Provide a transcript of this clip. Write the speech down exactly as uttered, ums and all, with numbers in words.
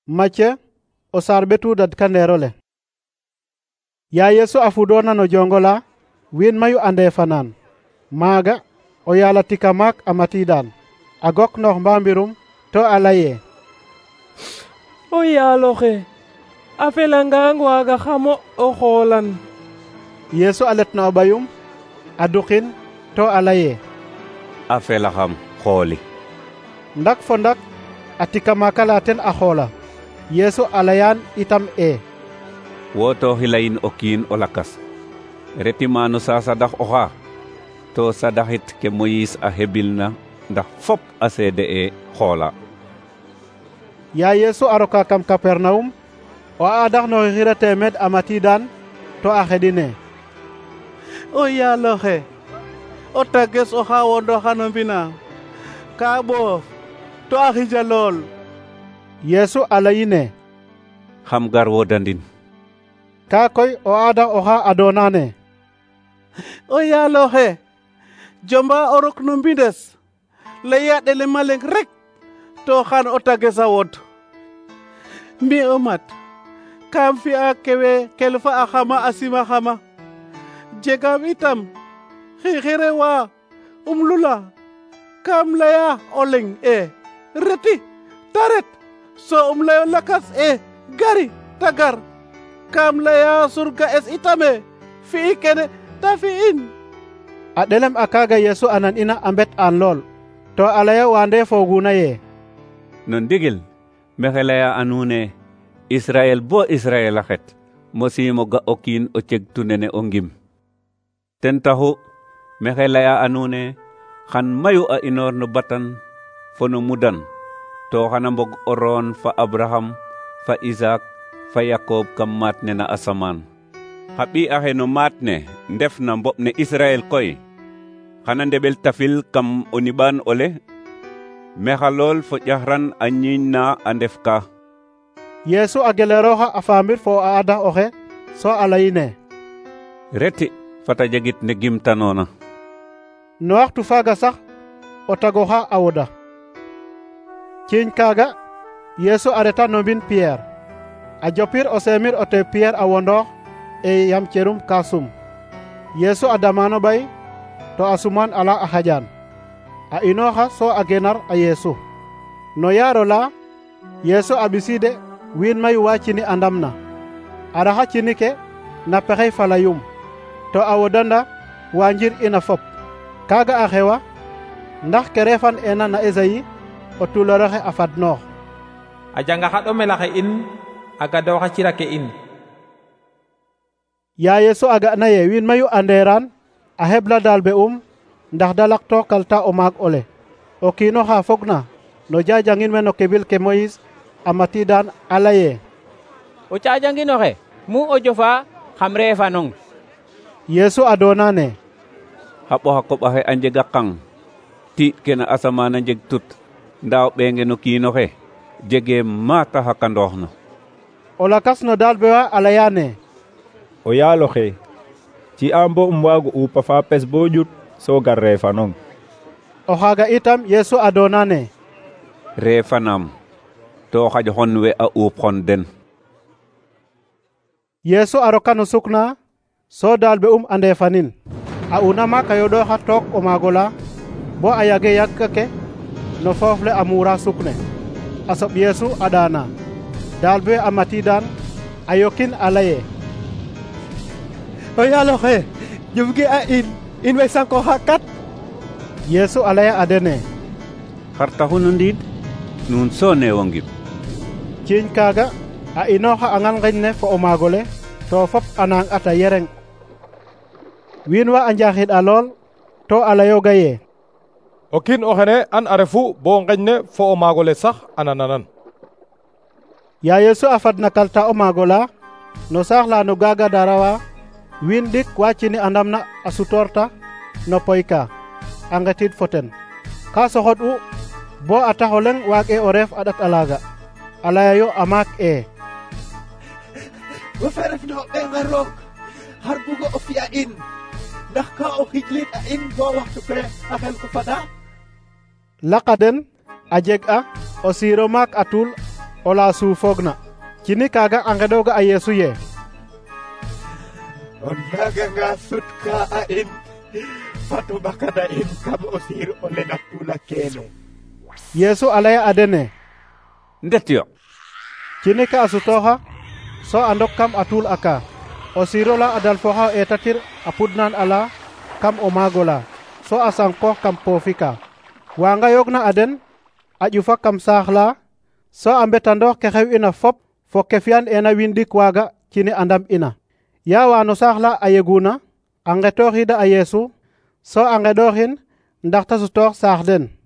Macce o sar ɓetudad kanderole. Ya Yesu afudona no jongola win mayu ande fanan maga o yala tika mak amatidan agok noh mbambirum to alaye o yaloxe a felangang waga xamo o xolan. Yesu aletna o ɓayum adukin to alaye a felaxam xooli. ndak fo ndak a tika makala ten a xoola. Yesu alayan itam e woto hilayin o kiin o lakas retimano sa sadax oxa to sadaxit ke Moyis a hebilna ndax fop a seede e xoola. Ya Yesu aroka kam Kapernaum o adax no xira temed amatidan to a xedine o yaloxe o tages oxa wondoxano mbina ka ɓoof to a xija lool. Yesu alayine xam gar wodandin. ka koy o ada oxa adonane o yaloxe jomba o rok no mbindes le yaɗele maleng rek to xan o tages a wod. mi o mat kam fi'a kewe kelfa a xama a sima xama jegam itam xixire wa um lula kam leya o leng e reti taret so um leyo lakas e gari tagar kam leya surga es itame fi'i kene ta fi'in. a ɗelem a kaga Yesu anan ina a mbet an lool to alaya wande foguna ye no ndigil mexe leya anune Israel bo Israel a xet mosimo ga o kiin o cegtu nene o ngim. ten taxu mexe leya anune xan mayu a inoor no batan fo no mudan to xana mbog o roon fa Abraham fa Isaac fa Yakob kam maat ne na asamaan. xa ɓi axe no maat ne ndef na mboɓ ne Israel koy xana ndeɓel tafil kam o niɓaan ole mexa lool fo ƴaxran a ñiiñ na a ndef ka. Yesu a geleroxa a famir fo a ada oxe so a layine reti fata jegit ne gimtanoona. no waxtu faga sax o tagoxa a woda ciiñ kaga Yesu a reta no mbin Pierre a jopir o semir o te Pierre a wondoox e yam cerum ka sum. Yesu a damano ɓay to a suman ala a xaƴan a inoxa so a genar a Yesu. no yaaro la Yesu a ɓiside wiin mayu wa cini a ndamna a raxa cini ke na pexey falayum to a wodanda wa njir ina fop. kaga a xewa ndax ke refan ena na Esayi o tuloroxe a fadnoox a janga xa ɗomelaxe in a gadooxa cira ke in. Ya Yesu a ga'na ye wiin mayu anderan a hebla dal be um ndax da lakto kalta o maag ole o kiino xa fogna no jajangin we no kebil ke Moyis a matidan a laye o cajanginoxe mu o jofa xam reefanong. Yesu a donane xa ɓox a koɓaxe a njega qang tiiɗ ke na asamaan a njeg tut nda o ɓeenge no kiinoxe jege maata xakandooxna. o lakas no dal be wa a layane o yaloxe ci a mbo um waago uupa fa pes bo ƴut so gar reefanong. o xaga itam Yesu a donane reefanam to xaƴ xon we a uup xon den. Yesu a roka no sukna so dal be um ande fanin a una mak a yoɗoxa took o maagola bo a yage yagka ke no foof le a muura sukne a soɓ Yesu a ɗana dal be a matidan a yokin a laye o yaloxe jumgi a in in way sankoxa kat. Yesu a laya a dene xar taxu no ndiid nuun so neewo ngim. ciiñ kaga a inoxa a ngal ngeñ ne fo o maagole to fop a nang ata yereng. wiin wa a njaxid a lool to a layoga ye o kiin o xene an a refu bo ngeñ ne fo o maagole sax a nananan. Ya Yesu a fadna kalta o maagola no saax la no gaga darawa wiin ɗik wa cini a ndamna a sutorta no poy ka a ngetid fo ten ka soxod u bo a tax o leŋ waag e o reef a ɗat a laaga a laya yo a maak e wo fe refna o ɓenga roog xar bugo o fi'a in ndax ka o xijlin a in bo waxtu fe a xel ko fada. laka den a jeg a o siiro maak a tul o la suufoogna cini kaaga a ngeɗooga a Yeesu ye o naganga sutka a in fatu ɓakana in kam o siir o lena tula keene. Yeesu a laya a dene ndet yo cini ka a sutooxa so a ndok kam a tuul aka o siirola a dalfoxa o eetatir a pudnan ala kam o maagola so a sankoox kam poofi ka wanga yoogna a den a ƴufa kam saax la so a mbetandoox ke xew ina fop fo ke fiyan ena wiin ɗik waaga cini a ndam ina yaawa no saax la a yeguna a ngetooxiida a Yeesu so a ngeɗooxin ndax ta sutoox saax den.